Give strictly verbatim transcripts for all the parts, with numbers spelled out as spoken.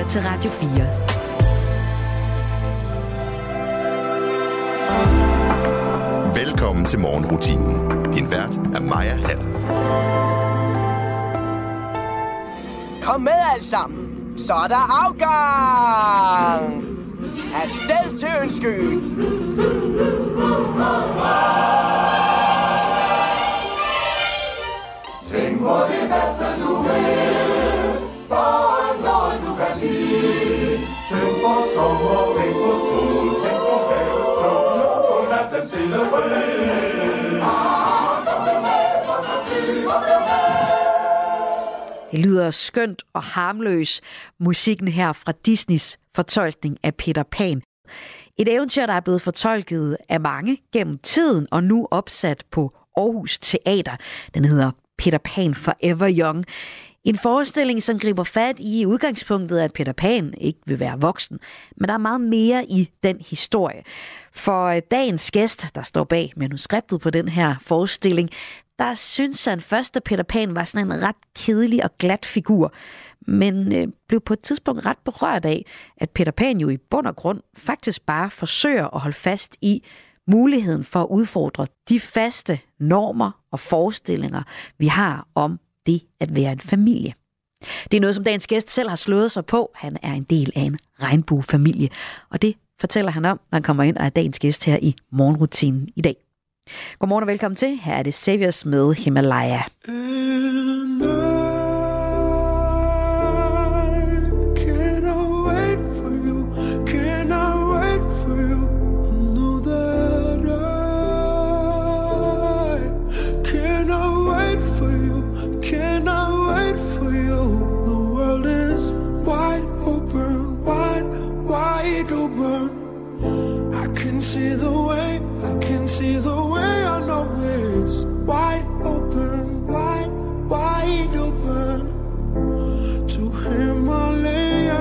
lytter til Radio fire. Velkommen til morgenrutinen. Din vært er Maja Hall. Kom med alle sammen, så er der afgang! Afsted til Ønskeøen! Tænk på det bedste du vil, bare noget du kan lide. Tænk på sommer, tænk på sol, tænk på havets blå, på natten stille fri. Ah, kom du med, for så flyver du med. Det lyder skønt og harmløs, musikken her fra Disneys fortolkning af Peter Pan. Et eventyr, der er blevet fortolket af mange gennem tiden og nu opsat på Aarhus Teater. Den hedder Peter Pan Forever Young. En forestilling, som griber fat i udgangspunktet, at Peter Pan ikke vil være voksen. Men der er meget mere i den historie. For dagens gæst, der står bag manuskriptet på den her forestilling, der synes han først, at Peter Pan var sådan en ret kedelig og glat figur, men øh, blev på et tidspunkt ret berørt af, at Peter Pan jo i bund og grund faktisk bare forsøger at holde fast i muligheden for at udfordre de faste normer og forestillinger, vi har om det at være en familie. Det er noget, som dagens gæst selv har slået sig på. Han er en del af en regnbuefamilie, og det fortæller han om, når han kommer ind og er dagens gæst her i morgenrutinen i dag. Godmorgen og velkommen til. Her er det Saviors med Himalaya. See the way, I can see the way, I know it's wide open, wide, wide open to Himalaya.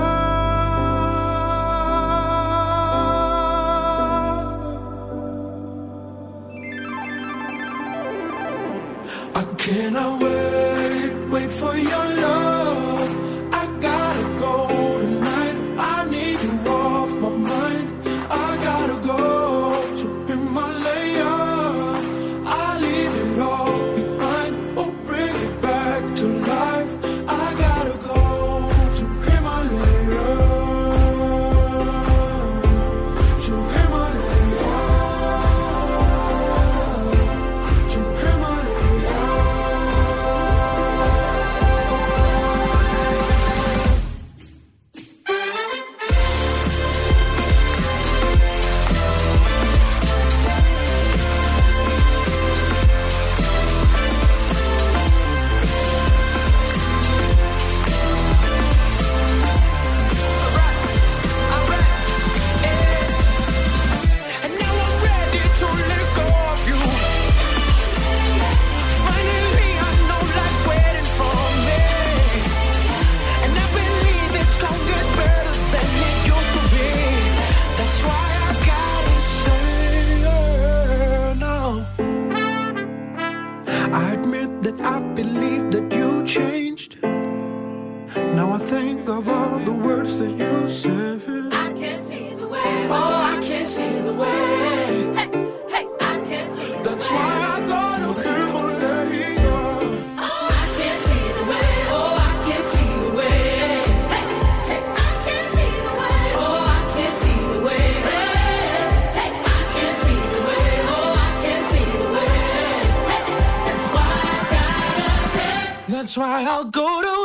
I cannot wait, wait for your love. I gotta go tonight, I need you off my mind. I gotta go. That's why I'll go to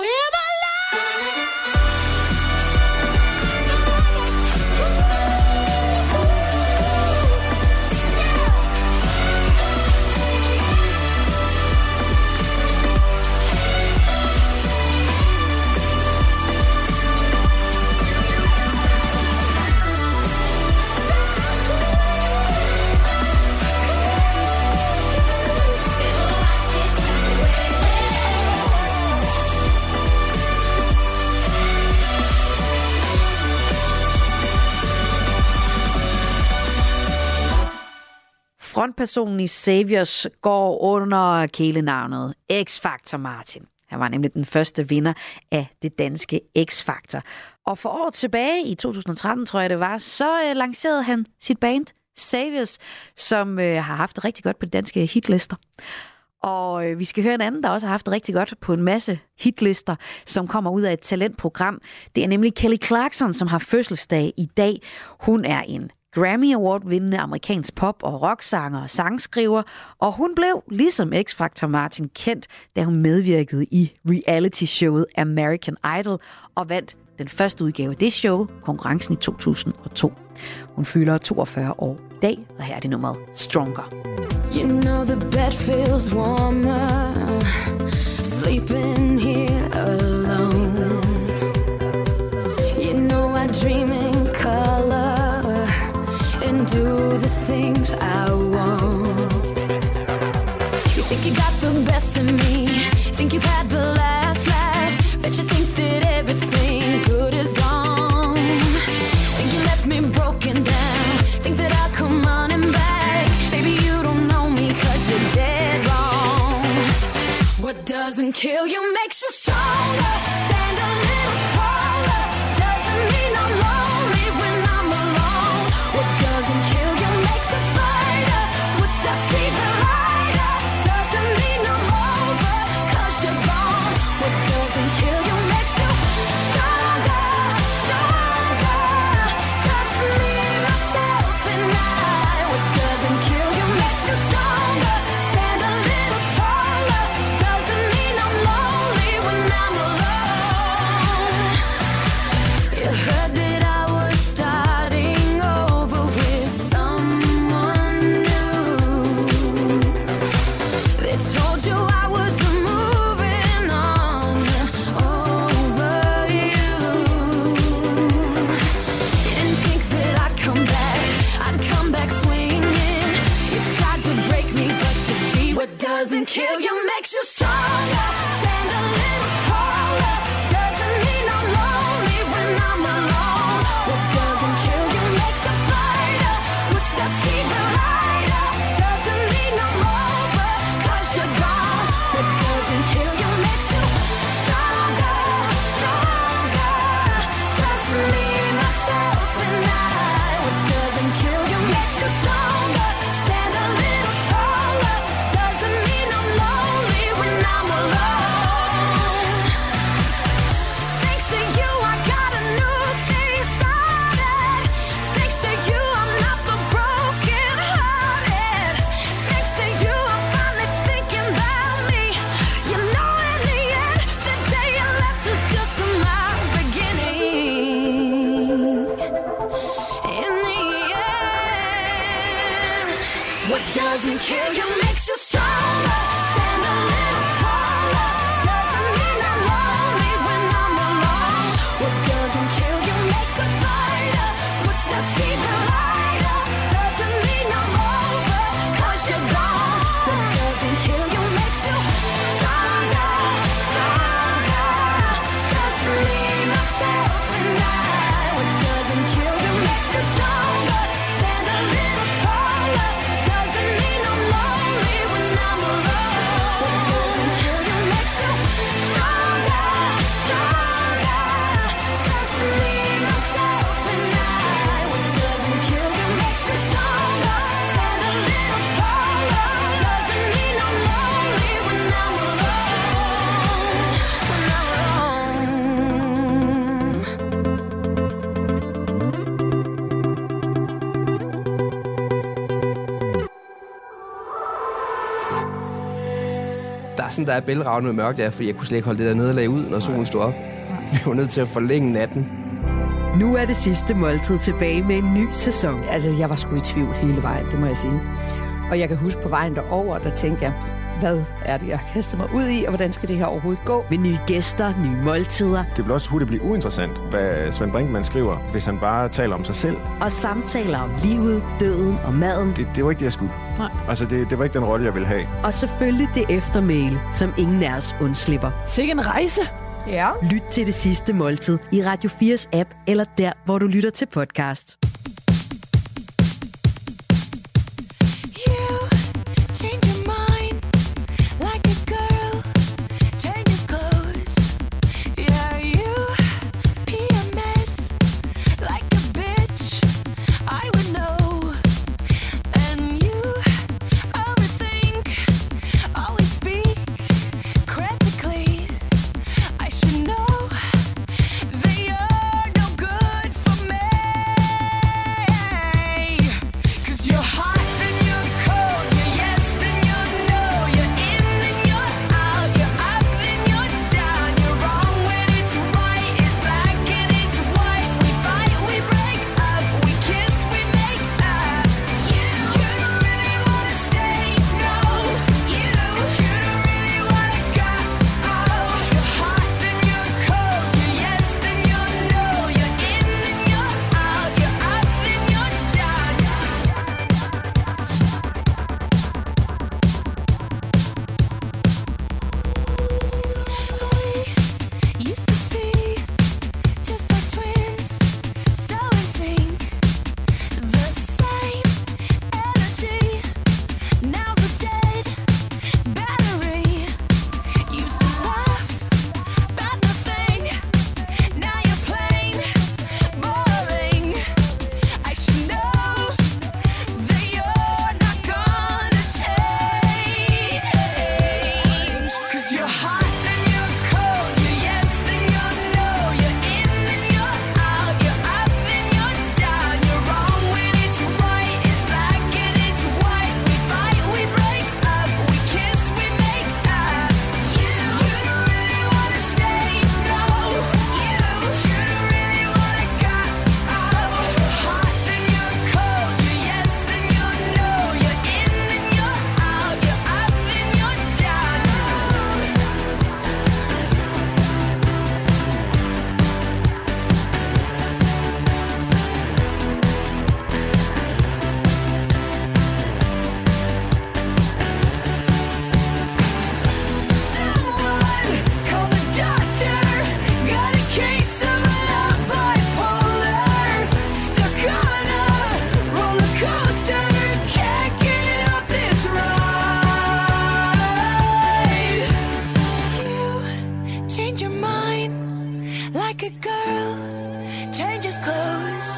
Frontpersonen i Saviors går under kælenavnet X-Factor Martin. Han var nemlig den første vinder af det danske X-Factor. Og for år tilbage, i to tusind og tretten tror jeg det var, så øh, lancerede han sit band Saviors, som øh, har haft det rigtig godt på de danske hitlister. Og øh, vi skal høre en anden, der også har haft det rigtig godt på en masse hitlister, som kommer ud af et talentprogram. Det er nemlig Kelly Clarkson, som har fødselsdag i dag. Hun er en Grammy Award-vindende amerikansk pop- og rocksanger og sangskriver, og hun blev, ligesom X-Factor Martin, kendt, da hun medvirkede i reality-showet American Idol og vandt den første udgave af det show, konkurrencen i to tusind og to. Hun fylder toogfyrre år i dag, og her er det nummeret Stronger. You know the bed feels warmer, sleeping here alone. You know I dream in color and do the things I want. You think you got the best of me, think you've had the last laugh, bet you think that everything good is gone. Think you left me broken down, think that I'll come running back. Maybe you don't know me 'cause you're dead wrong. What doesn't kill you makes you stronger. Stand a little taller. Doesn't mean I'm lonely when I'm alone. What doesn't kill you makes a fighter. Footsteps even lighter. Doesn't mean I'm over 'cause you're gone. What doesn't kill you makes you stronger, stronger. Just me, myself, and I. What doesn't kill you makes you stronger. Stand a little taller. Doesn't mean I'm lonely when I'm alone. You heard that I was starting over with someone new. They told you I was moving on over you. You didn't think that I'd come back, I'd come back swinging. You tried to break me, but you see what doesn't kill you makes you stronger. Stand a little taller. Doesn't mean I'm lonely when I'm alone. What doesn't kill you makes a fighter. Footsteps even lighter. Doesn't mean I'm over 'cause you're gone. What doesn't kill you makes you stronger, stronger. Just me, myself, and I. What doesn't kill you makes you stronger. Stand a little taller. Doesn't mean I'm lonely when I'm alone. Thanks to you, I got a new thing started. Thanks to you, I'm not the broken hearted. Thanks to you, I'm finally thinking about me. You know, in the end, the day you left was just my beginning. In the end, what doesn't kill you makes you stronger. Stand a little taller. Doesn't mean I'm lonely when I'm alone. What doesn't kill you makes a fighter. Footsteps even lighter. Doesn't mean I'm over 'cause you're gone. What doesn't kill you makes you stronger, stronger. Just me, myself, and I. What doesn't kill you makes you stronger. Stand a little taller. Doesn't mean I'm lonely when I'm alone. What doesn't kill you makes you stronger, stronger. Just me, myself, and I. What doesn't kill you makes you stronger. Stand a little taller. Doesn't mean I'm lonely when I'm alone. When I'm Der er sådan, der er bælragende med mørkt der, fordi jeg kunne slet ikke holde det der nederlag ud, når solen stod op. Vi var nødt til at forlænge natten. Nu er det sidste måltid tilbage med en ny sæson. Altså, jeg var sgu i tvivl hele vejen, det må jeg sige. Og jeg kan huske på vejen derover, der tænkte jeg, hvad er det, jeg kaster mig ud i, og hvordan skal det her overhovedet gå? Med nye gæster, nye måltider Det vil også hurtigt blive uinteressant, hvad Svend Brinkmann skriver, hvis han bare taler om sig selv. og samtaler om livet, døden og maden. Det, det var ikke det, jeg skulle. Nej. Altså, det, det var ikke den rolle, jeg ville have. Og selvfølgelig det eftermæle, som ingen af os undslipper. Sikke en rejse! Ja. Lyt til Det Sidste Måltid i Radio fires app, eller der, hvor du lytter til podcast. change your mind like a girl changes clothes. mind like a girl changes clothes.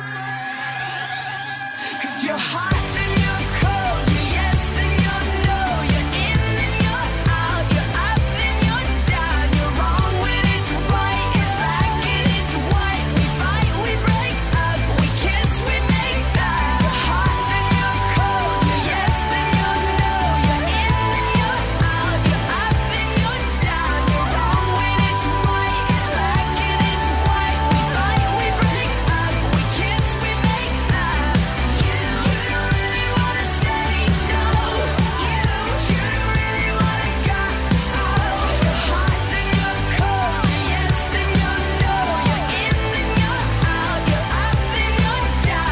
'Cause you're hot and you're cold, you're yes then you're no, you're in and you're out, you're up and you're down, you're wrong when it's right, it's black and it's white. We fight, we break up, we kiss, we make that. You're hot and you're cold, you're yes then you're no, you're in and you're out, you're up and you're down, you're wrong when it's right, it's black and it's white. We fight, we break up, we kiss, we make that. You, you don't really wanna stay, no. You, you don't really wanna go. Oh, you're hot then you're cold, you're yes then you're no, you're in and you're out, you're up and you're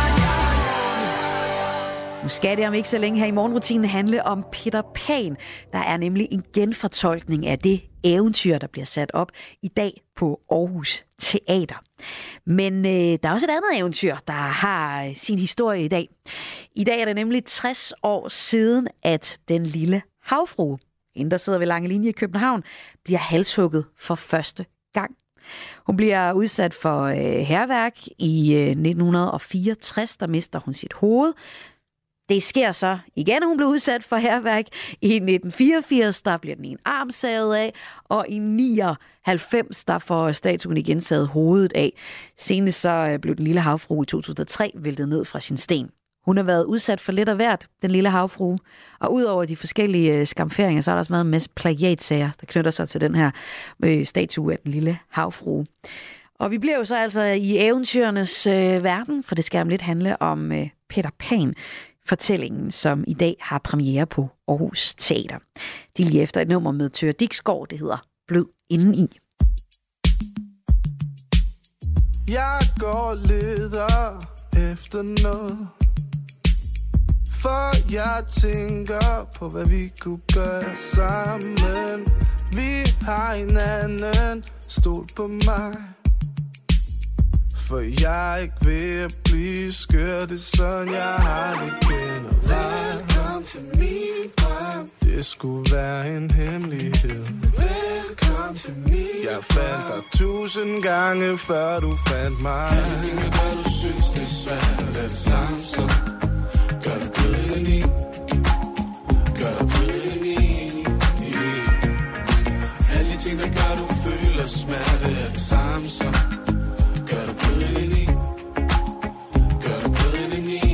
down. Nu skal det om ikke så længe her i morgenrutinen handle om Peter Pan. Der er nemlig en genfortolkning af det eventyr, der bliver sat op i dag på Aarhus Teater. Men øh, der er også et andet eventyr, der har øh, sin historie i dag. I dag er det nemlig tres år siden, at den lille havfrue, hende der sidder ved Lange Linje i København, bliver halshugget for første gang. Hun bliver udsat for øh, hærværk i øh, nitten fireogtres, der mister hun sit hoved. Det sker så igen, hun blev udsat for hærværk. I nitten fireogfirs, der bliver den en arm savet af, og i nioghalvfems, der får statuen igen savet hovedet af. Senest så blev den lille havfrue i to tusind og tre væltet ned fra sin sten. Hun har været udsat for lidt af hvert, den lille havfrue. Og udover de forskellige skamferinger, så er der også været en masse plagiatsager, der knytter sig til den her øh, statue af den lille havfrue. Og vi bliver jo så altså i eventyrenes øh, verden, for det skal om lidt handle om øh, Peter Pan. Fortællingen, som i dag har premiere på Aarhus Teater. Det er lige efter et nummer med Tør Diksgaard, det hedder Blød indeni. Jeg går leder efter noget, for jeg tænker på, hvad vi kunne gøre sammen. Vi har hinanden, stol på mig, for jeg er ikke ved at blive skør. Det er sådan, jeg har det generelt. Velkommen til min drøm. Det skulle være en hemmelighed. Velkommen til min Jeg fandt dig tusind gange, før du fandt mig. Alle ting, hvad du synes, det er svært, er det samme som gør dig blødende i. Gør dig blødende i. Alle de ting, der gør, du føler smerte, er det samme som gør dig blødende i. Gør dig blødende i.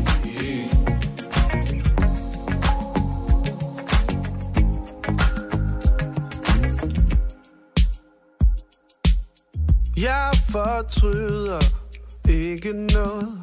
Jeg fortryder ikke noget,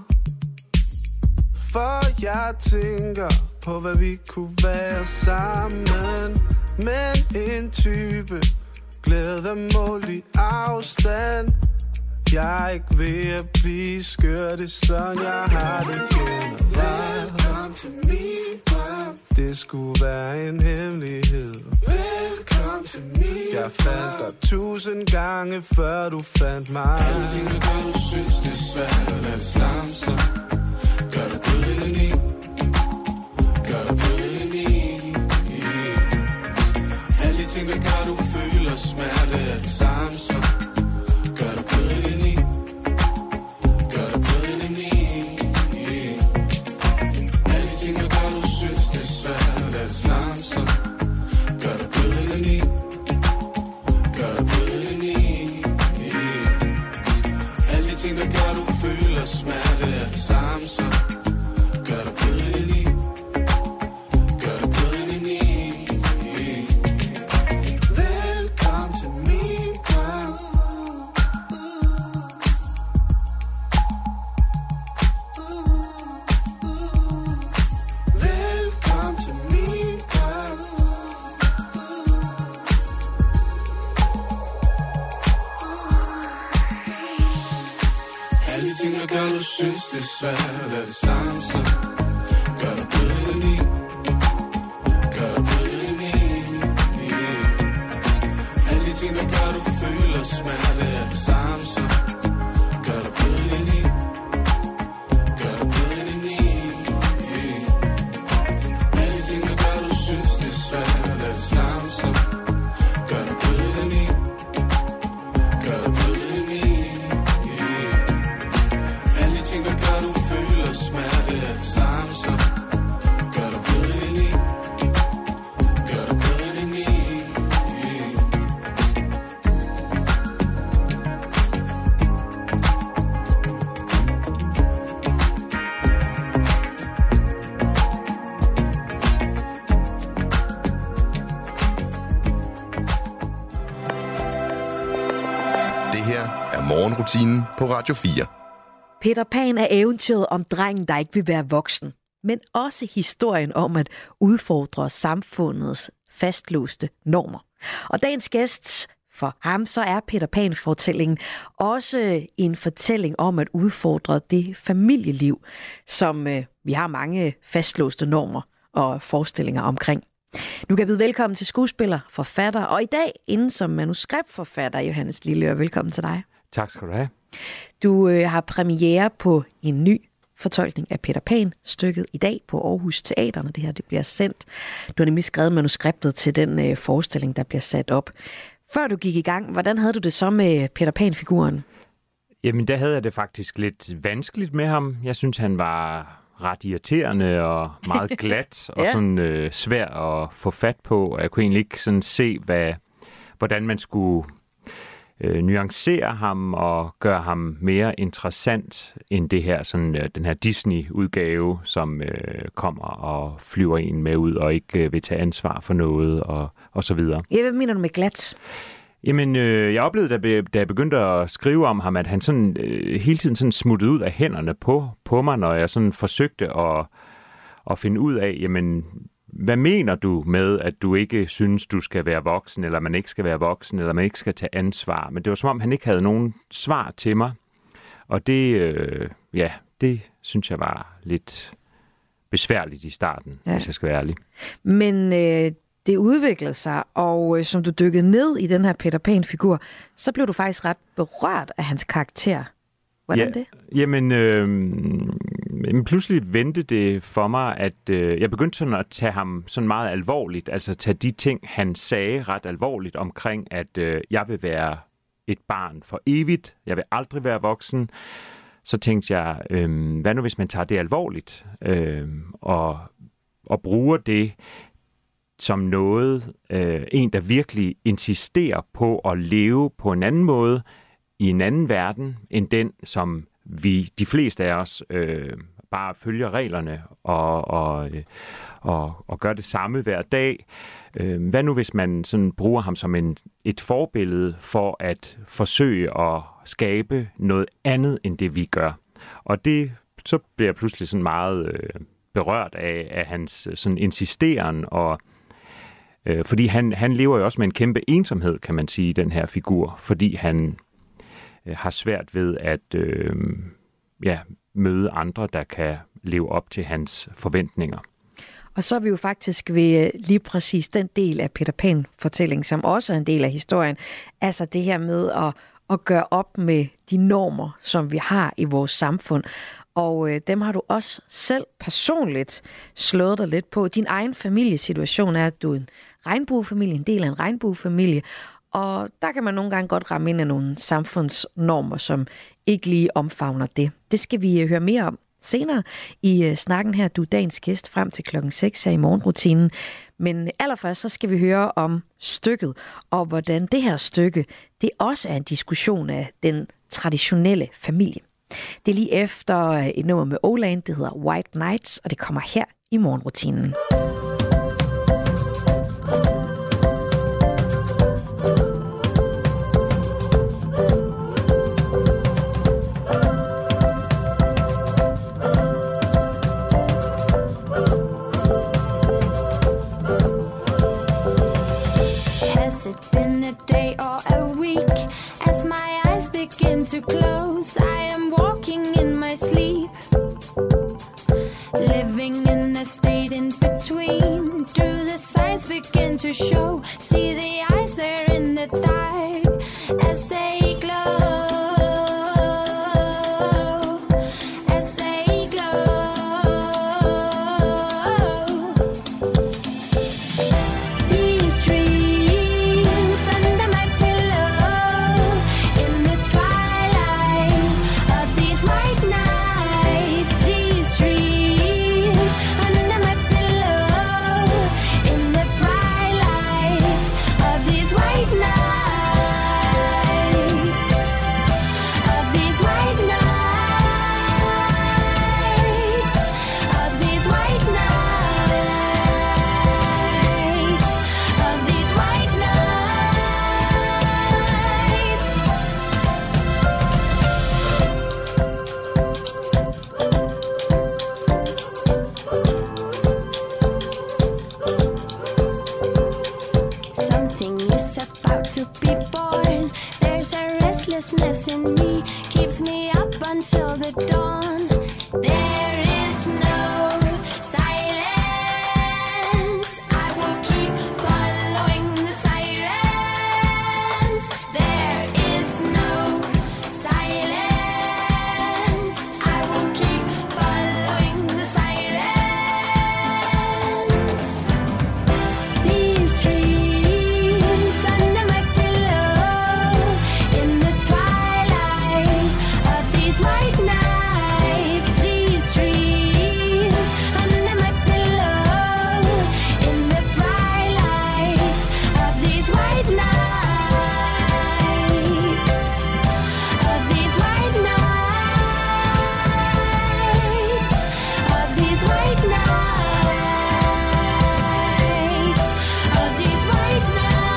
for jeg tænker på, hvad vi kunne være sammen. Men en type glæder målt i afstand. Jeg er ikke ved at blive skør, det er sådan, jeg har det generelt. Velkommen til min drøm. Det skulle være en hemmelighed. Velkommen til min Jeg fandt dig tusind gange, før du fandt mig. Alle ting, der gør, du synes, det er svært, er det samme som gør dig blødende i. Gør dig blødende i. Alle de ting, der gør, du føler smerte, er det samme som gør dig blødende i. Gør dig blødende i. Alle de ting, der gør, du synes, det er svært, er det samme som gør dig blødende i. Gør dig blødende i. Alle de ting, der gør, du føler smerte, er det samme som gør dig blødende i. Gør dig blødende i. Velkommen til min drøm. Velkommen til min drøm. Alle de ting, der gør, du synes, det er svært, er det samme som gør dig blødende i. Gør dig blødende i. Alle de ting, der gør, du føler smerte, er det samme som gør dig blødende i. Gør dig blødende i. Alle de ting, der gør, du synes, det er svært, er det samme som gør dig blødende i. Det her er morgenrutinen på Radio fire. Peter Pan er eventyret om drengen, der ikke vil være voksen, men også historien om at udfordre samfundets fastlåste normer. Og dagens gæst, for ham så er Peter Pan-fortællingen også en fortælling om at udfordre det familieliv, som øh, vi har mange fastlåste normer og forestillinger omkring. Nu kan jeg byde velkommen til skuespiller, forfatter, og i dag inden som manuskriptforfatter, Johannes Lilleør. Velkommen til dig. Tak skal du have. Du øh, har premiere på en ny fortolkning af Peter Pan-stykket i dag på Aarhus Teater, når det her det bliver sendt. Du har nemlig skrevet manuskriptet til den øh, forestilling, der bliver sat op. Før du gik i gang, hvordan havde du det så med Peter Pan-figuren? Jamen, der havde jeg det faktisk lidt vanskeligt med ham. Jeg synes, han var ret irriterende og meget glat og ja. sådan øh, svær at få fat på. Og jeg kunne egentlig ikke sådan se, hvad, hvordan man skulle øh, nuancere ham og gøre ham mere interessant end det her, sådan, øh, den her Disney-udgave, som øh, kommer og flyver en med ud og ikke øh, vil tage ansvar for noget og, og så videre. Ja, hvad mener du med glat? Jamen, øh, jeg oplevede, da, da jeg begyndte at skrive om ham, at han sådan, øh, hele tiden sådan smuttede ud af hænderne på, på mig, når jeg sådan forsøgte at, at finde ud af, jamen, hvad mener du med, at du ikke synes, du skal være voksen, eller man ikke skal være voksen, eller man ikke skal tage ansvar? Men det var som om, han ikke havde nogen svar til mig. Og det, øh, ja, det synes jeg var lidt besværligt i starten, ja. hvis jeg skal være ærlig. Men øh, det udviklede sig, og øh, som du dykkede ned i den her Peter Pan-figur, så blev du faktisk ret berørt af hans karakter. Hvordan ja, det? Jamen, øh, pludselig vendte det for mig, at øh, jeg begyndte sådan at tage ham sådan meget alvorligt, altså tage de ting, han sagde ret alvorligt omkring, at øh, jeg vil være et barn for evigt, jeg vil aldrig være voksen. Så tænkte jeg, øh, hvad nu hvis man tager det alvorligt, øh, og, og bruger det som noget, øh, en der virkelig insisterer på at leve på en anden måde, i en anden verden, end den, som vi, de fleste af os, øh, bare følger reglerne og, og, og, og gør det samme hver dag. Øh, hvad nu, hvis man sådan bruger ham som en, et forbillede for at forsøge at skabe noget andet, end det vi gør? Og det, så bliver jeg pludselig sådan meget øh, berørt af, af hans sådan insisteren, og øh, fordi han, han lever jo også med en kæmpe ensomhed, kan man sige, den her figur, fordi han har svært ved at øh, ja, møde andre, der kan leve op til hans forventninger. Og så er vi jo faktisk ved lige præcis den del af Peter Pan-fortællingen, som også er en del af historien. Altså det her med at, at gøre op med de normer, som vi har i vores samfund. Og øh, dem har du også selv personligt slået dig lidt på. Din egen familiesituation er, at du er en regnbuefamilie, en del af en regnbuefamilie. Og der kan man nogle gange godt ramme ind af nogle samfundsnormer, som ikke lige omfavner det. Det skal vi høre mere om senere i snakken her. Du er dagens gæst frem til klokken seks her i morgenrutinen. Men allerførst så skal vi høre om stykket, og hvordan det her stykke, det også er en diskussion af den traditionelle familie. Det er lige efter et nummer med Åland, det hedder White Nights, og det kommer her i morgenrutinen. To close, I am walking in my sleep, living in a state in between. Do the signs begin to show? See the eyes there in the dark as they glow, as they glow. These dreams under my pillow in the twilight. restlessness in me keeps me up until the dawn. There is no silence. I will keep following the sirens. There is no silence. I will keep following the sirens. These dreams under my pillow in the twilight of these white nights. These dreams under my pillow in the bright lights of these white nights. Of these white nights. Of these white nights. Of these white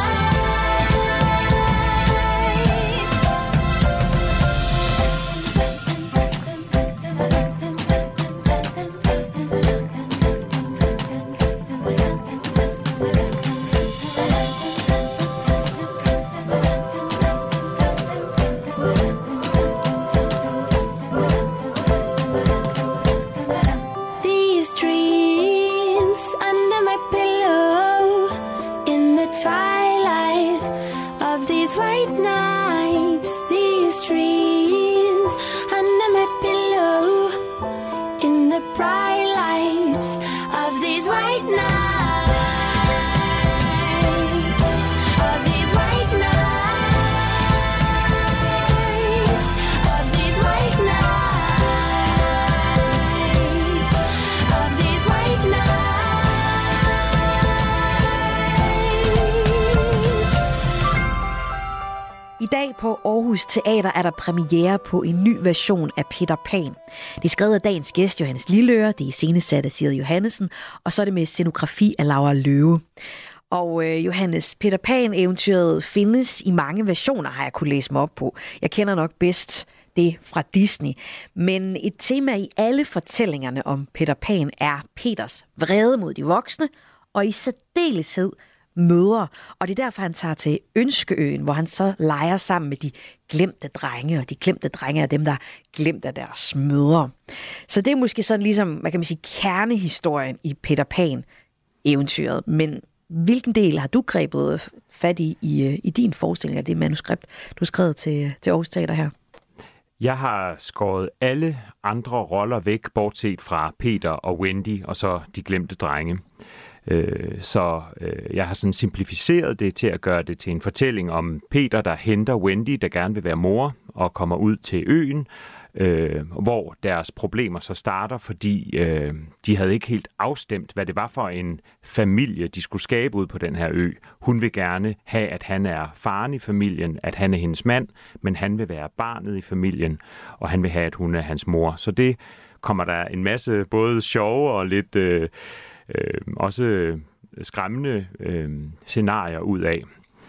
These dreams under my pillow in the twilight of these white nights. These dreams under my pillow in the bright lights of these white nights. Of these white nights. Of these white nights. Of these white nights. I dag på Aarhus Teater er der premiere på en ny version af Peter Pan. Det er skrevet af dagens gæst, Johannes Lilleøre, det er iscenesat af Sigrid Johannesen, og så er det med scenografi af Laura Løve. Og øh, Johannes, Peter Pan-eventyret findes i mange versioner, har jeg kunne læse mig op på. Jeg kender nok bedst det fra Disney. Men et tema i alle fortællingerne om Peter Pan er Peters vrede mod de voksne, og i særdeleshed mødre. Og det er derfor, han tager til Ønskeøen, hvor han så leger sammen med de glemte drenge, og de glemte drenge er dem, der glemte af deres mødre. Så det er måske sådan ligesom, hvad kan man sige, kernehistorien i Peter Pan-eventyret. Men hvilken del har du grebet fat i i, i din forestilling af det manuskript, du har skrevet til, til Aarhus Teater her? Jeg har skåret alle andre roller væk, bortset fra Peter og Wendy, og så de glemte drenge. Så jeg har sådan simplificeret det til at gøre det til en fortælling om Peter, der henter Wendy, der gerne vil være mor, og kommer ud til øen, hvor deres problemer så starter, fordi de havde ikke helt afstemt, hvad det var for en familie, de skulle skabe ud på den her ø. Hun vil gerne have, at han er faren i familien, at han er hendes mand, men han vil være barnet i familien, og han vil have, at hun er hans mor. Så det kommer der en masse både sjove og lidt øh, øh, også skræmmende øh, scenarier ud af.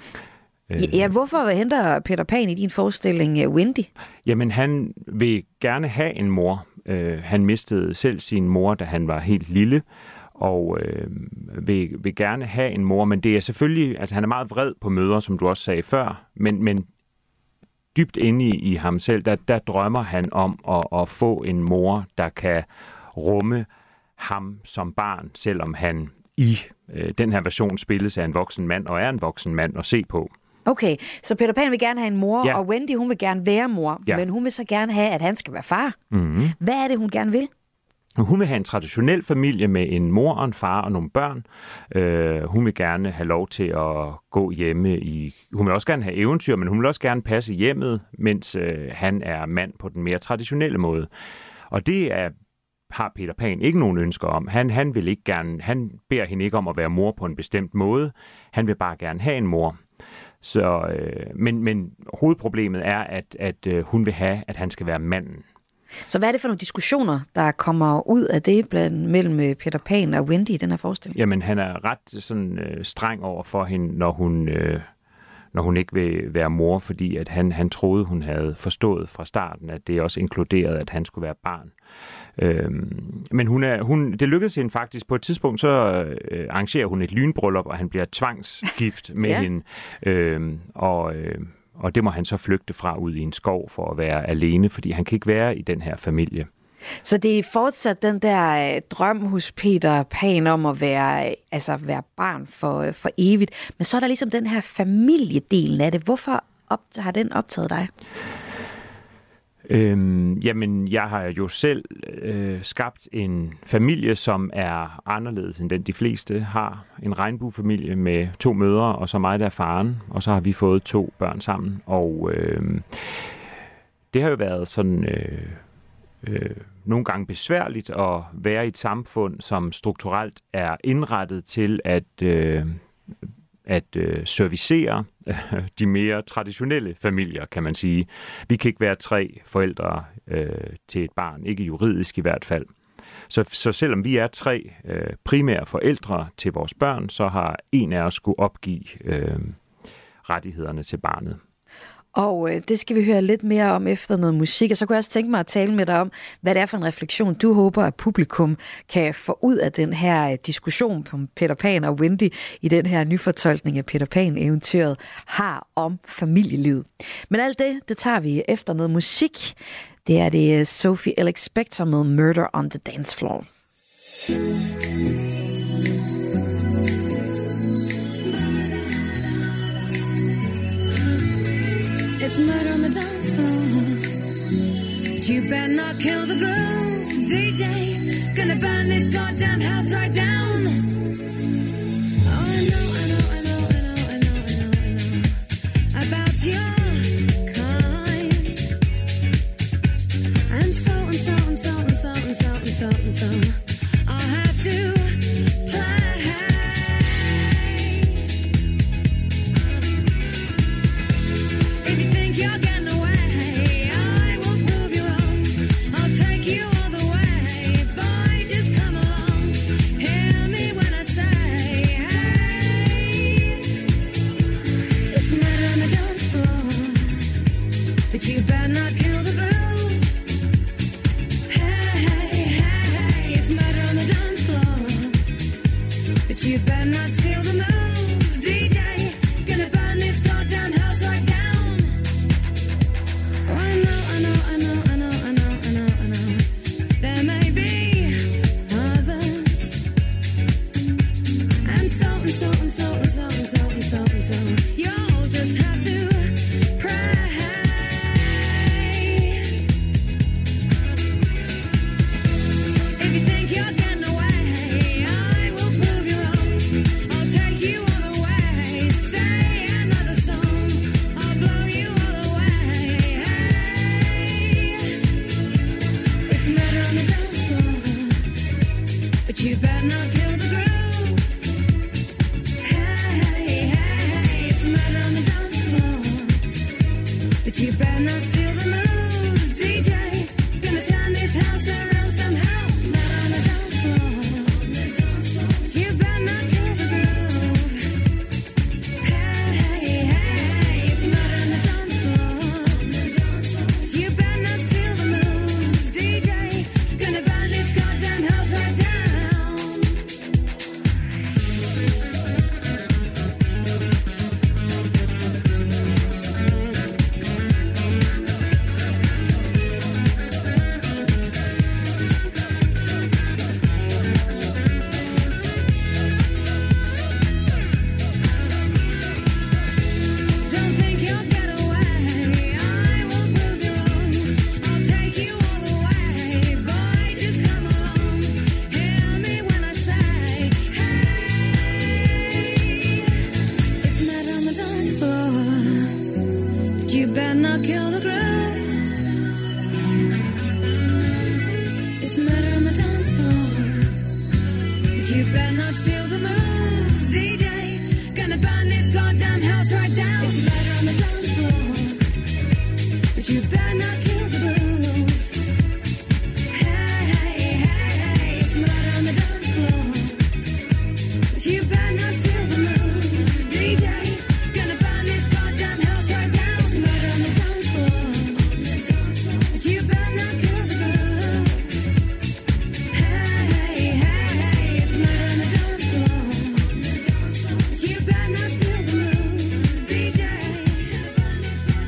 Ja, hvorfor henter Peter Pan i din forestilling Wendy? Jamen, han vil gerne have en mor. Uh, han mistede selv sin mor, da han var helt lille, og uh, vil, vil gerne have en mor, men det er selvfølgelig, altså han er meget vred på mødre, som du også sagde før, men, men dybt inde i, i ham selv, der, der drømmer han om at, at få en mor, der kan rumme ham som barn, selvom han i uh, den her version spilles af en voksen mand, og er en voksen mand at se på. Okay, så Peter Pan vil gerne have en mor, ja. Og Wendy, hun vil gerne være mor, ja. Men hun vil så gerne have, at han skal være far. Mm-hmm. Hvad er det, hun gerne vil? Hun vil have en traditionel familie med en mor og en far og nogle børn. Uh, hun vil gerne have lov til at gå hjemme i... Hun vil også gerne have eventyr, men hun vil også gerne passe hjemmet, mens uh, han er mand på den mere traditionelle måde. Og det er... har Peter Pan ikke nogen ønsker om. Han, han vil ikke gerne... Han beder hende ikke om at være mor på en bestemt måde. Han vil bare gerne have en mor. Så, øh, men, men hovedproblemet er, at, at øh, hun vil have, at han skal være manden. Så hvad er det for nogle diskussioner, der kommer ud af det blandt, mellem Peter Pan og Wendy i den her forestilling? Jamen, han er ret sådan, øh, streng over for hende, når hun, øh, når hun ikke vil være mor, fordi at han, han troede, hun havde forstået fra starten, at det også inkluderede, at han skulle være barn. Øhm, men hun er, hun, det lykkedes hende faktisk på et tidspunkt, så øh, arrangerer hun et lynbryllup, og han bliver tvangsgift med ja. hende. Øhm, og, øh, og det må han så flygte fra ud i en skov for at være alene, fordi han kan ikke være i den her familie. Så det er fortsat den der øh, drøm hos Peter Pan om at være, øh, altså være barn for, øh, for evigt. Men så er der ligesom den her familiedelen af det. Hvorfor op, har den optaget dig? Øhm, jamen, jeg har jo selv øh, skabt en familie, som er anderledes end den de fleste har. En regnbuefamilie med to mødre, og så mig der er faren. Og så har vi fået to børn sammen. Og øh, det har jo været sådan... Øh, Øh, nogle gange besværligt at være i et samfund, som strukturelt er indrettet til at, øh, at øh, servicere øh, de mere traditionelle familier, kan man sige. Vi kan ikke være tre forældre øh, til et barn, ikke juridisk i hvert fald. Så, så selvom vi er tre øh, primære forældre til vores børn, så har en af os skulle opgive øh, rettighederne til barnet. Og øh, det skal vi høre lidt mere om efter noget musik, og så kunne jeg også tænke mig at tale med dig om, hvad det er for en refleksion, du håber, at publikum kan få ud af den her diskussion om Peter Pan og Wendy i den her nyfortolkning af Peter Pan-eventyret har om familielivet. Men alt det, det tager vi efter noget musik. Det er det Sophie Ellis Bextor med Murder on the Dance Floor. It's murder on the dance floor, but you better not kill the groove, D J. Gonna burn this goddamn house right down. Oh, I know, I know, I know, I know, I know, I know, I know about your kind. And so and so and so and so and so and so and so, I'll have to play. You're getting away, I will prove you wrong. I'll take you all the way, boy, just come along. Hear me when I say, hey. It's murder on the dance floor, but you better not kill the groove. Hey, hey, hey, hey. It's murder on the dance floor, but you better not steal the moves, D J. Gonna burn this goddamn house right down. I know, I know, I know, I know, I know, I know, I know. There may be others, and so and so and so and so and so and so and so. You'll just have to pray. If you think you're getting away, I will prove you wrong. I'll take you all the way. Stay another song. I'll blow you all away. But you better not kill the groove. Hey, hey, hey, it's murder on the dance floor. But you better not steal the moves, D J. Gonna turn this house around somehow. Murder on the dance floor. But you better not kill the groove. Hey, hey, hey, it's murder on the dance floor. But you better not steal the moves, D J. Gonna burn this goddamn house right down. Don't think you'll get away, I will prove you wrong. I'll take you all the way, boy, just come along. Hear me when I say, hey. It's murder on the dance floor, but you better not kill the groove. It's murder on the dance floor, but you better not steal the moves, D J. Gonna burn this goddamn house right down. It's murder on the dance floor, but you better not kill the groove. Hey, hey, hey, hey, it's murder on the dance floor, but you better not steal the moves, D J. Gonna burn this goddamn house right down. It's murder on the dance floor, but you better not kill the groove. Hey, hey, hey, it's murder on the dance floor, but you better not steal the moves, D J.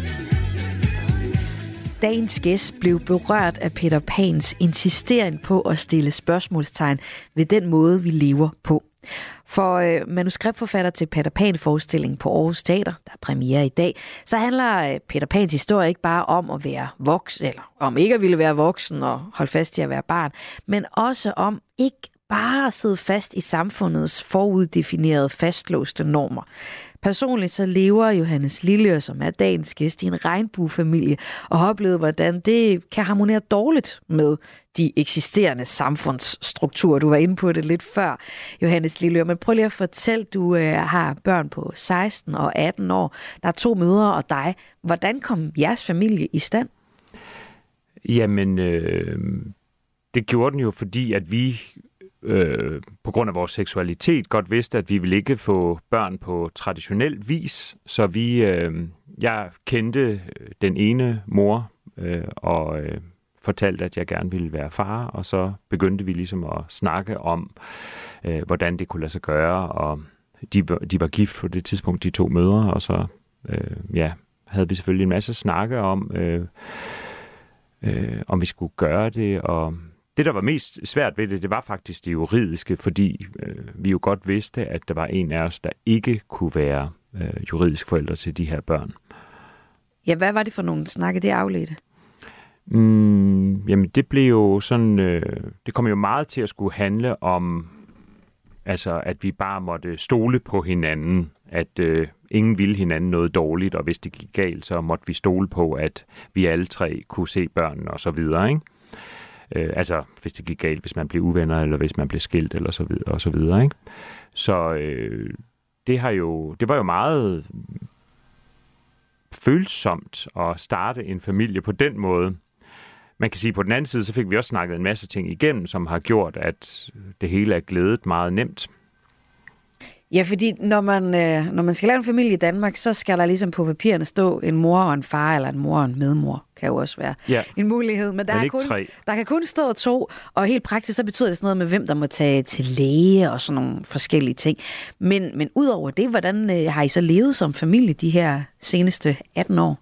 Dagens gæst blev berørt af Peter Pans insisteren på at stille spørgsmålstegn ved den måde, vi lever på. For øh, manuskriptforfatter til Peter Pan-forestillingen på Aarhus Teater, der er premiere i dag, så handler øh, Peter Pans historie ikke bare om at være voksen, eller om ikke at ville være voksen og holde fast i at være barn, men også om ikke bare at sidde fast i samfundets foruddefinerede, fastlåste normer. Personligt så lever Johannes Lilliør, som er dagens gæst, i en regnbuefamilie, og har oplevet, hvordan det kan harmonere dårligt med de eksisterende samfundsstrukturer. Du var inde på det lidt før, Johannes Lilliør, men prøv lige at fortælle, du øh, har børn på seksten og atten år. Der er to mødre og dig. Hvordan kom jeres familie i stand? Jamen, øh, det gjorde den jo, fordi at vi Øh, på grund af vores seksualitet godt vidste, at vi ville ikke få børn på traditionel vis. Så vi, øh, jeg kendte den ene mor øh, og øh, fortalte, at jeg gerne ville være far, og så begyndte vi ligesom at snakke om, øh, hvordan det kunne lade sig gøre, og de, de var gift på det tidspunkt, de to mødre, og så øh, ja, havde vi selvfølgelig en masse snakke om, øh, øh, om vi skulle gøre det, og det, der var mest svært ved det, det var faktisk det juridiske, fordi øh, vi jo godt vidste, at der var en af os, der ikke kunne være øh, juridisk forældre til de her børn. Ja, hvad var det for nogle snakke, det afledte? Mm, jamen, det blev jo sådan, øh, det kom jo meget til at skulle handle om, altså, at vi bare måtte stole på hinanden, at øh, ingen ville hinanden noget dårligt, og hvis det gik galt, så måtte vi stole på, at vi alle tre kunne se børnene og så videre, ikke? Øh, altså, hvis det gik galt, hvis man blev uvenner, eller hvis man blev skilt, eller så videre, og så videre, ikke? Så øh, det har jo, det var jo meget følsomt at starte en familie på den måde. Man kan sige, på den anden side, så fik vi også snakket en masse ting igennem, som har gjort, at det hele er glædet meget nemt. Ja, fordi når man, øh, når man skal lave en familie i Danmark, så skal der ligesom på papirerne stå en mor og en far, eller en mor og en medmor, kan jo også være ja. en mulighed. Men der, Men er kun, tre. der kan kun stå to, og helt praktisk, så betyder det sådan noget med, hvem der må tage til læge og sådan nogle forskellige ting. Men, men udover det, hvordan øh, har I så levet som familie de her seneste atten år?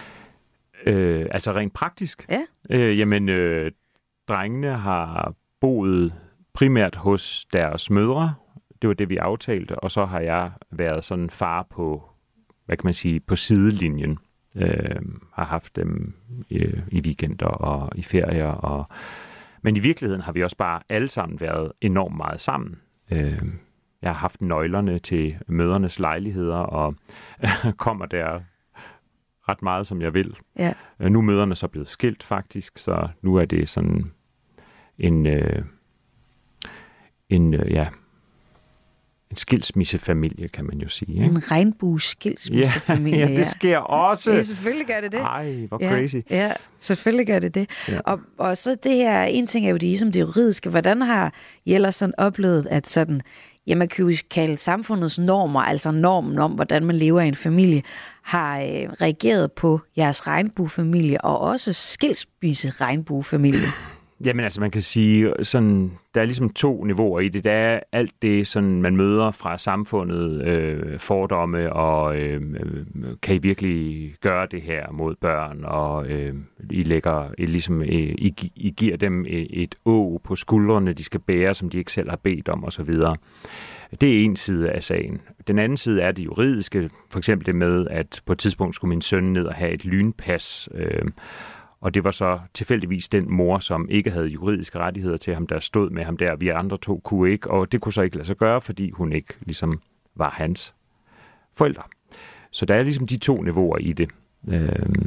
Øh, altså rent praktisk? Ja. Øh, jamen, øh, drengene har boet primært hos deres mødre. Det var det, vi aftalte, og så har jeg været sådan far på, hvad kan man sige, på sidelinjen. Øh, har haft dem øh, i weekender og i ferier. Og... Men i virkeligheden har vi også bare alle sammen været enormt meget sammen. Øh, jeg har haft nøglerne til mødrenes lejligheder, og kommer der ret meget, som jeg vil. Ja. Nu er mødrene så blevet skilt faktisk, så nu er det sådan en, øh, en øh, ja... en skilsmissefamilie, kan man jo sige. Ikke? En regnbue-skilsmissefamilie. Ja, ja, det sker også. Ja, selvfølgelig gør det det. Ej, hvor ja, crazy. Ja, selvfølgelig gør det det. Ja. Og, og så det her, en ting er jo det, som det juridiske. Hvordan har I ellers sådan oplevet, at sådan, ja, man kan jo kalde samfundets normer, altså normen om, hvordan man lever i en familie, har øh, reageret på jeres regnbuefamilie, og også skilsmisse-regnbuefamilie? Jamen altså, man kan sige, sådan, der er ligesom to niveauer i det. Der er alt det, sådan, man møder fra samfundet, øh, fordomme, og øh, kan I virkelig gøre det her mod børn, og øh, I lægger, I, ligesom, øh, I, I giver dem et å på skuldrene, de skal bære, som de ikke selv har bedt om, osv. Det er en side af sagen. Den anden side er det juridiske, for eksempel det med, at på et tidspunkt skulle min søn ned og have et lynpas, øh, og det var så tilfældigvis den mor, som ikke havde juridiske rettigheder til ham, der stod med ham der. Vi andre to kunne ikke, og det kunne så ikke lade sig gøre, fordi hun ikke ligesom var hans forældre. Så der er ligesom de to niveauer i det. Øhm,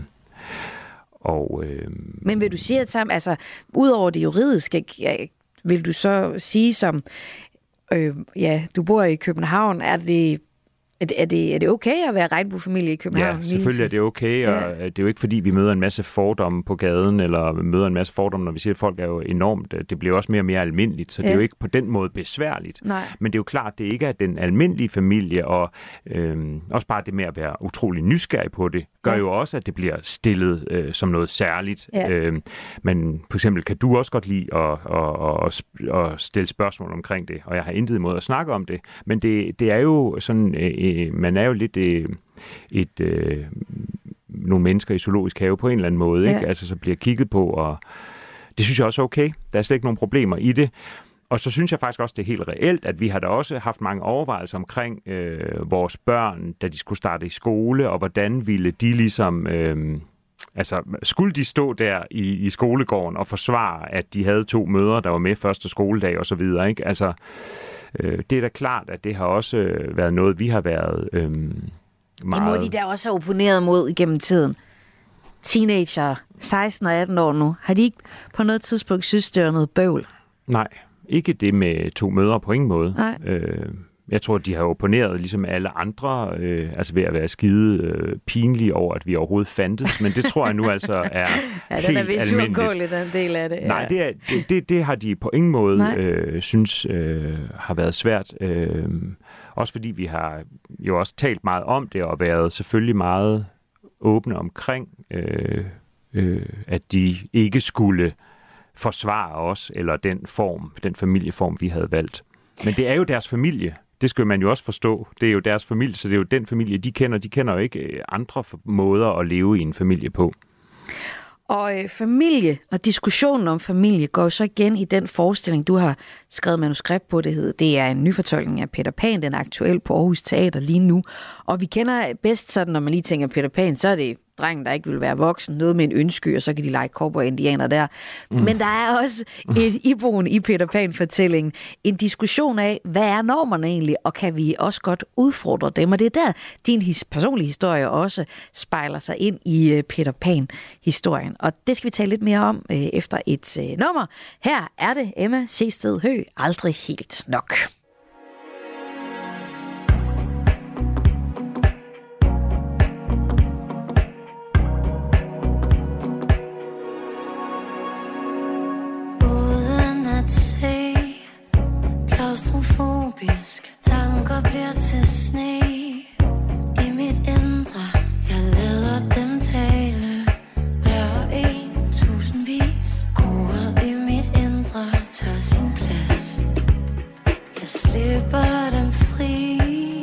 og, øhm, Men vil du sige, at sammen, altså, ud over det juridiske, vil du så sige som, øh, ja, du bor i København, er det... Er det, er det okay at være regnbuefamilie i København? Ja, selvfølgelig er det okay, og ja. Det er jo ikke fordi, vi møder en masse fordomme på gaden, eller møder en masse fordomme, når vi siger, at folk er jo enormt, det bliver også mere og mere almindeligt, så ja. Det er jo ikke på den måde besværligt. Nej. Men det er jo klart, det ikke er den almindelige familie, og øh, også bare det med at være utrolig nysgerrig på det, gør ja. Jo også, at det bliver stillet øh, som noget særligt. Ja. Øh, men for eksempel kan du også godt lide at, at, at, at stille spørgsmål omkring det, og jeg har intet imod at snakke om det, men det, det er jo sådan... Øh, man er jo lidt øh, et, øh, nogle mennesker i zoologisk have på en eller anden måde, Ja. ikke? Altså, så bliver kigget på, og det synes jeg også er okay. Der er slet ikke nogen problemer i det. Og så synes jeg faktisk også, det er helt reelt, at vi har da også haft mange overvejelser omkring øh, vores børn, da de skulle starte i skole, og hvordan ville de ligesom... Øh, altså, skulle de stå der i, i skolegården og forsvare, at de havde to mødre, der var med første skoledag og så videre, ikke? Altså, øh, det er da klart, at det har også øh, været noget, vi har været øh, meget... Det må de da også have opponeret mod igennem tiden. Teenager, seksten og atten år nu, har de ikke på noget tidspunkt synes, det var noget bøvl? Nej, ikke det med to mødre på ingen måde. Nej. Øh, jeg tror, de har opponeret ligesom alle andre, øh, altså ved at være skide øh, pinlige over, at vi overhovedet fandtes, men det tror jeg nu altså er Ja, helt den er vist almindeligt. uundgåelig, den del af det. Ja. Nej, det, er, det, det, det har de på ingen måde øh, synes øh, har været svært. Øh, også fordi vi har jo også talt meget om det, og været selvfølgelig meget åbne omkring, øh, øh, at de ikke skulle forsvare os, eller den form, den familieform, vi havde valgt. Men det er jo deres familie. Det skal man jo også forstå. Det er jo deres familie, så det er jo den familie, de kender. De kender jo ikke andre måder at leve i en familie på. Og øh, familie og diskussionen om familie går så igen i den forestilling, du har skrevet manuskript på, det hedder. Det er en nyfortolkning af Peter Pan, den er aktuel på Aarhus Teater lige nu. Og vi kender bedst sådan, når man lige tænker Peter Pan, så er det drengen, der ikke vil være voksen, noget med en ønske, og så kan de lege cowboy og indianer der. Mm. Men der er også et iboende i Peter Pan-fortællingen en diskussion af, hvad er normerne egentlig, og kan vi også godt udfordre dem? Og det er der, din his- personlige historie også spejler sig ind i uh, Peter Pan-historien. Og det skal vi tale lidt mere om uh, efter et uh, nummer. Her er det Emma Sehsted Høgh, Aldrig helt nok. Klaustrofobisk, tanker bliver til sne i mit indre. Jeg lader dem tale, hver en tusindvis. Koret i mit indre tager sin plads. Jeg slipper dem fri.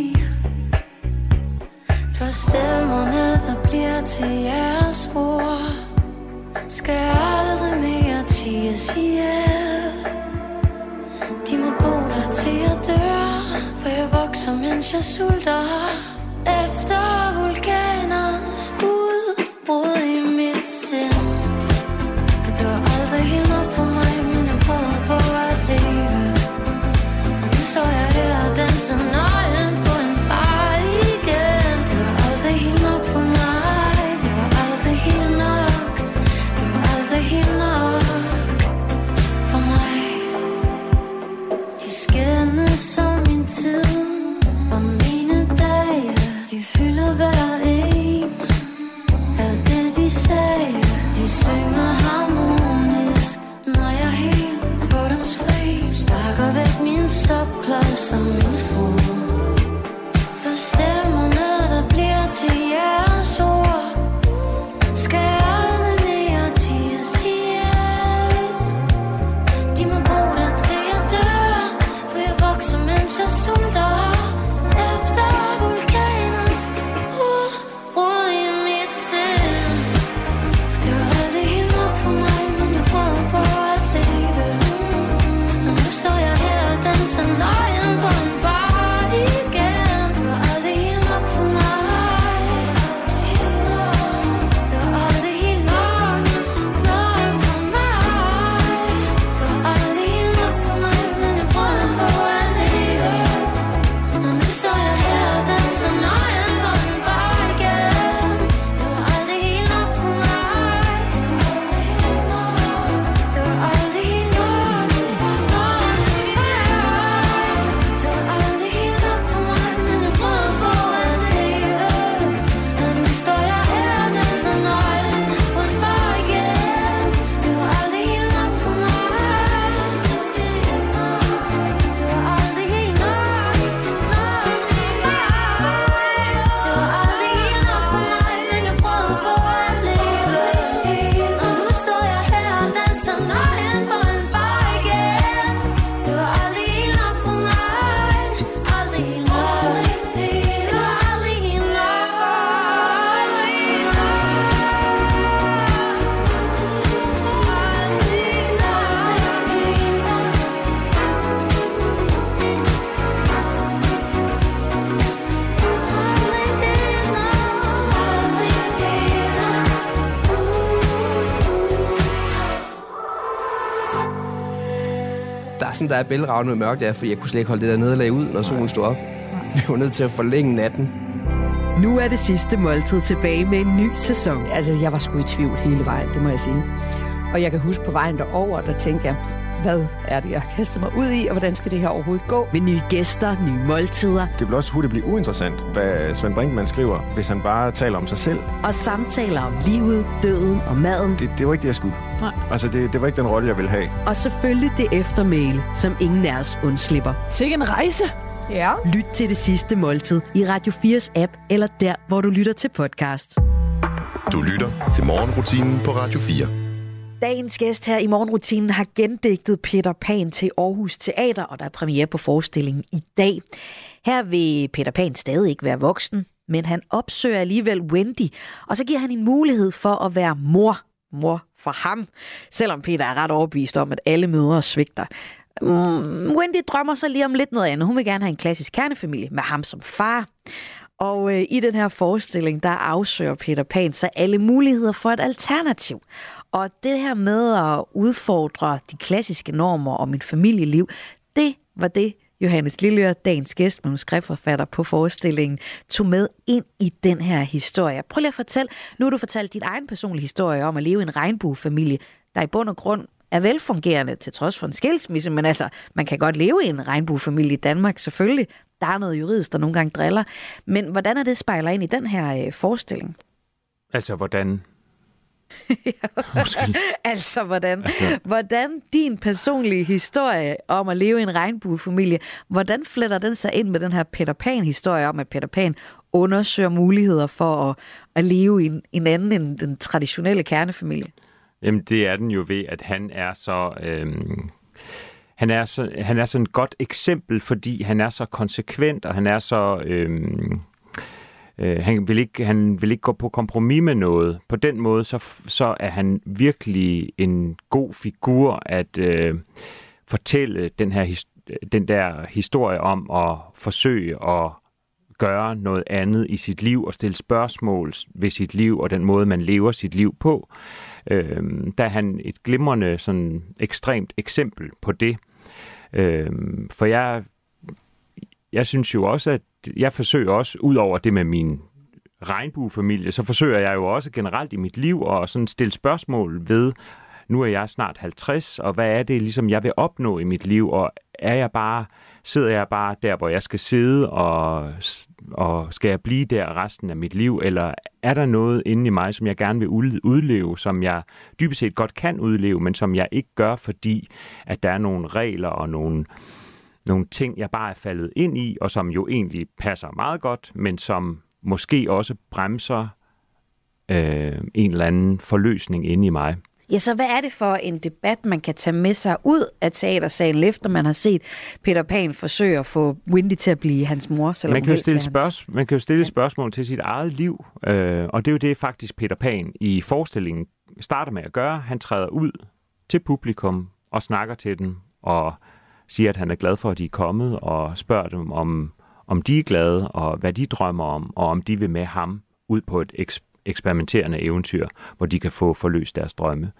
For stemmerne, der bliver til jeres ord, skal aldrig mere ties ihjel. De må bo der til jeg dør, for jeg vokser, mens jeg sulter. Efter vulkaners udbrud i mit sind. For du var aldrig helt nok for mig, men jeg prøver på at leve. Og nu står jeg her og danser nøgen på en bar igen. Det var aldrig helt nok for mig, det var aldrig helt nok. Det var aldrig helt nok for mig. Skændes som min tid, og mine dage er sådan, der er bælragende med mørkt, er, fordi jeg kunne slet ikke holde det der nederlag ud, når solen stod op. Vi var nødt til at forlænge natten. Nu er det sidste måltid tilbage med en ny sæson. Altså, jeg var sgu i tvivl hele vejen, det må jeg sige. Og jeg kan huske på vejen derover, der tænkte jeg, hvad er det, jeg kaster mig ud i, og hvordan skal det her overhovedet gå? Med nye gæster, nye måltider. Det vil også hurtigt blive uinteressant, hvad Svend Brinkmann skriver, hvis han bare taler om sig selv. Og samtaler om livet, døden og maden. Det, det var ikke det, jeg skulle. Nej. Altså, det, det var ikke den rolle, jeg ville have. Og selvfølgelig det eftermæle, som ingen af os undslipper. Sikke en rejse! Ja. Lyt til Det Sidste Måltid i Radio fires app, eller der, hvor du lytter til podcast. Du lytter til Morgenrutinen på Radio fire. Dagens gæst her i Morgenrutinen har gendigtet Peter Pan til Aarhus Teater, og der er premiere på forestillingen i dag. Her vil Peter Pan stadig ikke være voksen, men han opsøger alligevel Wendy, og så giver han en mulighed for at være mor. Mor for ham, selvom Peter er ret overbevist om, at alle mødre svigter. Mm, Wendy drømmer så lige om lidt noget andet. Hun vil gerne have en klassisk kernefamilie med ham som far. Og øh, i den her forestilling, der afsøger Peter Pan så alle muligheder for et alternativ. Og det her med at udfordre de klassiske normer om et familieliv, det var det, Johannes Lilleør, dagens gæst, manuskriptforfatter på forestillingen, tog med ind i den her historie. Prøv lige at fortælle, nu har du fortalt din egen personlige historie om at leve i en regnbuefamilie, der i bund og grund er velfungerende til trods for en skilsmisse, men altså, man kan godt leve i en regnbuefamilie i Danmark, selvfølgelig. Der er noget juridisk, der nogle gange driller. Men hvordan er det spejler ind i den her øh, forestilling? Altså, hvordan? altså, hvordan? Altså. Hvordan din personlige historie om at leve i en regnbuefamilie, hvordan fletter den sig ind med den her Peter Pan-historie om, at Peter Pan undersøger muligheder for at, at leve i en, en anden end den traditionelle kernefamilie? Jamen, det er den jo ved, at han er så... Øhm, han er så han er sådan et godt eksempel, fordi han er så konsekvent, og han er så... Øhm, øh, han, vil ikke, han vil ikke gå på kompromis med noget. På den måde, så, så er han virkelig en god figur at øh, fortælle den, her, den der historie om at forsøge at gøre noget andet i sit liv, og stille spørgsmål ved sit liv, og den måde, man lever sit liv på. Øhm, der er han et glimrende, sådan ekstremt eksempel på det. Øhm, for jeg, jeg synes jo også, at jeg forsøger også, ud over det med min regnbuefamilie, så forsøger jeg jo også generelt i mit liv at sådan stille spørgsmål ved, nu er jeg snart halvtreds, og hvad er det, ligesom jeg vil opnå i mit liv, og er jeg bare, sidder jeg bare der, hvor jeg skal sidde, og, og skal jeg blive der resten af mit liv, eller er der noget inde i mig, som jeg gerne vil udleve, som jeg dybest set godt kan udleve, men som jeg ikke gør, fordi at der er nogle regler og nogle, nogle ting, jeg bare er faldet ind i, og som jo egentlig passer meget godt, men som måske også bremser øh, en eller anden forløsning inde i mig. Ja, så hvad er det for en debat, man kan tage med sig ud af teatersalen, efter man har set Peter Pan forsøge at få Wendy til at blive hans mor? Selvom man, kan jo stille hans... spørg- man kan jo stille spørgsmål til sit eget liv, øh, og det er jo det faktisk Peter Pan i forestillingen starter med at gøre. Han træder ud til publikum og snakker til dem, og siger, at han er glad for, at de er kommet, og spørger dem, om, om de er glade, og hvad de drømmer om, og om de vil med ham ud på et eksperiment. eksperimenterende eventyr, hvor de kan få forløst deres drømme.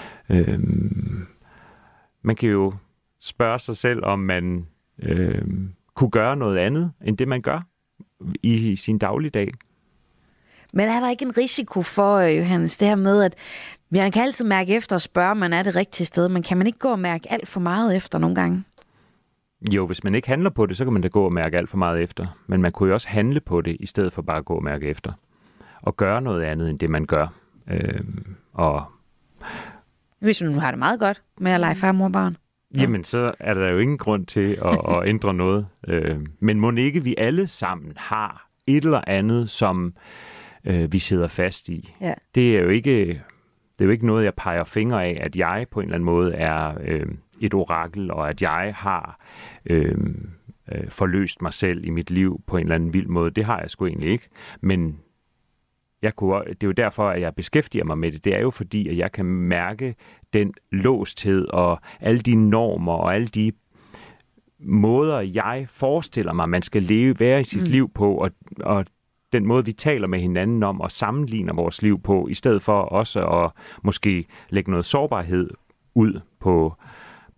Øhm, man kan jo spørge sig selv, om man øhm, kunne gøre noget andet, end det man gør i, i sin dagligdag. Men er der ikke en risiko for, Johannes, det her med, at man kan altid mærke efter og spørge, om man er det rigtige sted, men kan man ikke gå og mærke alt for meget efter nogle gange? Jo, hvis man ikke handler på det, så kan man da gå og mærke alt for meget efter. Men man kunne jo også handle på det, i stedet for bare at gå og mærke efter. Og gøre noget andet, end det man gør. Øhm, og Hvis du nu har det meget godt med at lege far, mor og barn. Ja. Jamen, så er der jo ingen grund til at, at ændre noget. Øhm, men må ikke vi alle sammen har et eller andet, som øh, vi sidder fast i. Ja. Det er jo ikke, det er jo ikke noget, jeg peger fingre af, at jeg på en eller anden måde er øh, et orakel, og at jeg har øh, øh, forløst mig selv i mit liv på en eller anden vild måde. Det har jeg sgu egentlig ikke. Men jeg kunne, det er jo derfor, at jeg beskæftiger mig med det. Det er jo fordi, at jeg kan mærke den låsthed og alle de normer og alle de måder, jeg forestiller mig, man skal leve, være i sit mm. liv på, og, og den måde, vi taler med hinanden om og sammenligner vores liv på, i stedet for også at måske lægge noget sårbarhed ud på,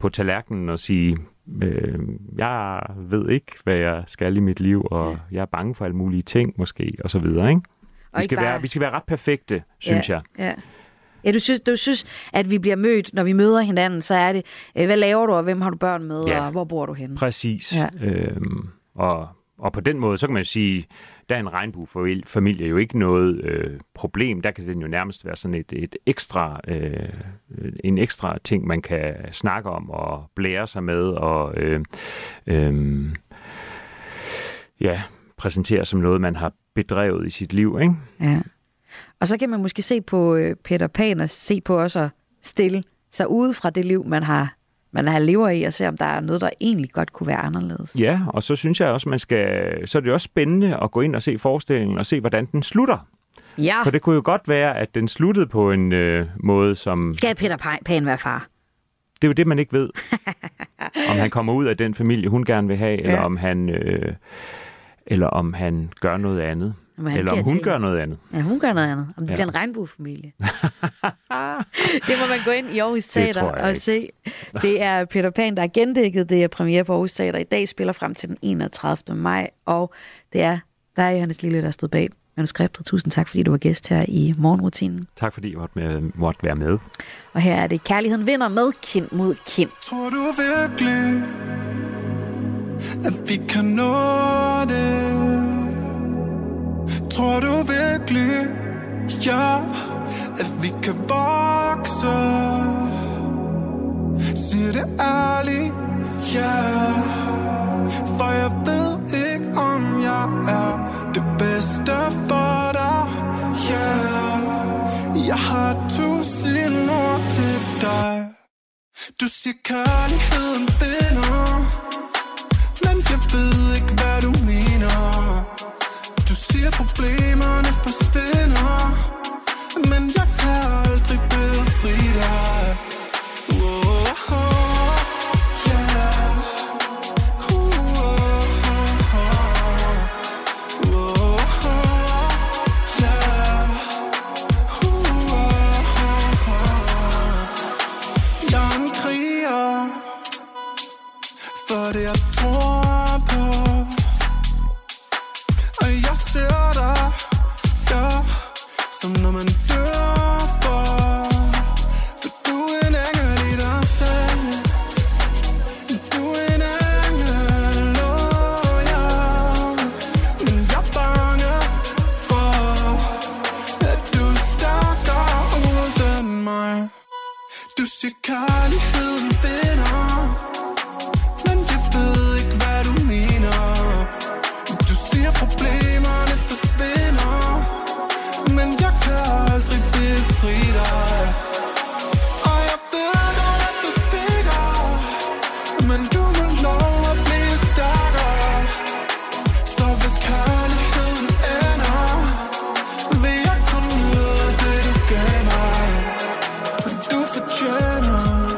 på tallerkenen og sige, øh, jeg ved ikke, hvad jeg skal i mit liv, og jeg er bange for alle mulige ting måske, og så videre, ikke? Vi skal, bare... være, vi skal være ret perfekte, synes ja, jeg. Ja. Ja, du synes, du synes, at vi bliver mødt, når vi møder hinanden, så er det, hvad laver du, og hvem har du børn med, ja, og hvor bor du henne? Præcis. Ja. Øhm, og, og på den måde, så kan man sige, der er en regnbuefamilie jo ikke noget øh, problem. Der kan den jo nærmest være sådan et, et ekstra, øh, en ekstra ting, man kan snakke om og blære sig med, og øh, øh, ja, præsentere som noget, man har bedrevet i sit liv, ikke? Ja. Og så kan man måske se på øh, Peter Pan og se på også at stille sig ude fra det liv, man har, man har lever i, og se, om der er noget, der egentlig godt kunne være anderledes. Ja, og så synes jeg også, man skal, så er det også spændende at gå ind og se forestillingen og se, hvordan den slutter. Ja. For det kunne jo godt være, at den sluttede på en øh, måde, som... Skal Peter Pan være far? Det er jo det, man ikke ved. Om han kommer ud af den familie, hun gerne vil have, ja, eller om han, øh, eller om han gør noget andet. Eller om hun til. gør noget andet. Ja, hun gør noget andet. Om det ja. bliver en regnbuefamilie. Det må man gå ind i Aarhus Teater og ikke. se. Det er Peter Pan, der er gendækket. Det er premiere på Aarhus Teater i dag, spiller frem til den enogtredivte maj. Og det er dig, Johannes Lille, der stod bag manuskriptet. Tusind tak, fordi du var gæst her i Morgenrutinen. Tak, fordi jeg måtte, måtte være med. Og her er det Kærligheden vinder med Kind mod Kind. Tror du virkelig, at vi kan nå det? Tror du virkelig, ja, at vi kan vokse? Siger det ærligt, ja. For jeg ved ikke, om jeg er det bedste for dig, ja. Jeg har tusind ord til dig. Du siger kærligheden vinder, men jeg ved ikke, hvad du mener. Du siger problemerne forsvinder, men jeg kan aldrig befri dig. Oh, oh, yeah. uh, oh, oh, oh, yeah. uh, oh, oh. Jeg er en kriger for det jeg tror på. Og jeg ser dig, ja, som når man dør for. For du er en engel i dig selv. Du er en engel, oh ja. Men jeg er bange for, at du er stærkere uden mig. Du siger kærligheden vinder, men jeg ved ikke, hvad du mener. Du siger problemerne forsvinder, men jeg kan aldrig befri dig. Og jeg ved godt, at du stikker, men du må lov at blive stærkere. Så hvis kærligheden ender, vil jeg kun nyde det, du gav mig. Men du fortjener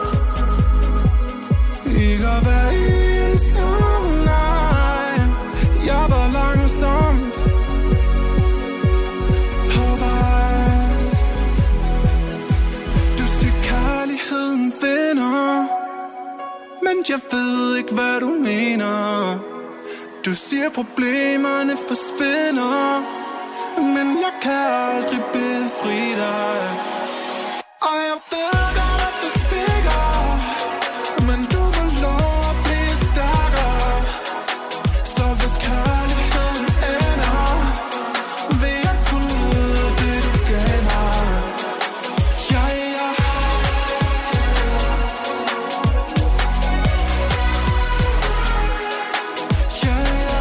ikke at være ensom, nej. Jeg var langsomt på vej. Du siger kærligheden vinder, men jeg ved ikke, hvad du mener. Du siger problemerne forsvinder, men jeg kan aldrig befri dig. Og jeg ved godt, at du stikker, men du må lov at blive stærkere. Så hvis kærligheden ender, vil jeg kun nyde det, du gav mig. Ja, ja. Ja, ja.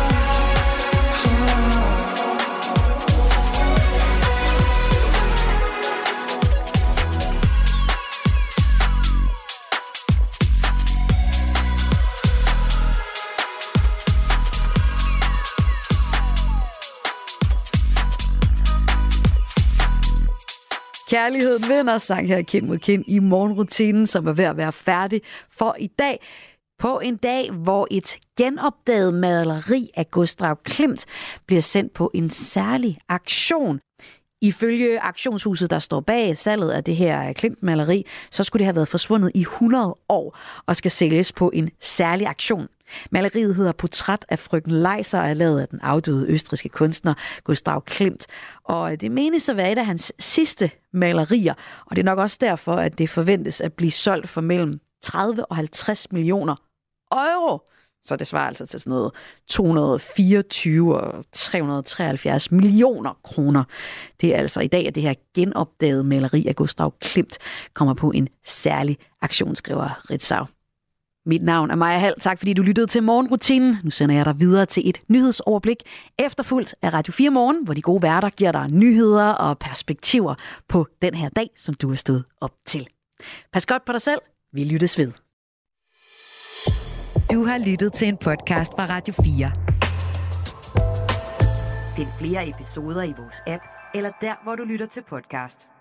Kærligheden vinder, sang her Kind mod Kind i Morgenrutinen, som er ved at være færdig for i dag. På en dag, hvor et genopdaget maleri af Gustav Klimt bliver sendt på en særlig aktion. Ifølge auktionshuset, der står bag salget af det her Klimt-maleri, så skulle det have været forsvundet i hundrede år og skal sælges på en særlig auktion. Maleriet hedder Portræt af frøken Leiser og er lavet af den afdøde østrigske kunstner Gustav Klimt. Og det menes at være et af hans sidste malerier, og det er nok også derfor, at det forventes at blive solgt for mellem tredive og halvtreds millioner euro. Så det svarer altså til sådan noget to hundrede og fireogtyve og tre hundrede og treoghalvfjerds millioner kroner. Det er altså i dag, at det her genopdagede maleri af Gustav Klimt kommer på en særlig aktion, skriver Ritzau. Mit navn er Maja Hall. Tak fordi du lyttede til Morgenrutinen. Nu sender jeg dig videre til et nyhedsoverblik, efterfulgt af Radio fire Morgen, hvor de gode værter giver dig nyheder og perspektiver på den her dag, som du er stået op til. Pas godt på dig selv. Vi lyttes ved. Du har lyttet til en podcast fra Radio fire. Find flere episoder i vores app, eller der, hvor du lytter til podcast.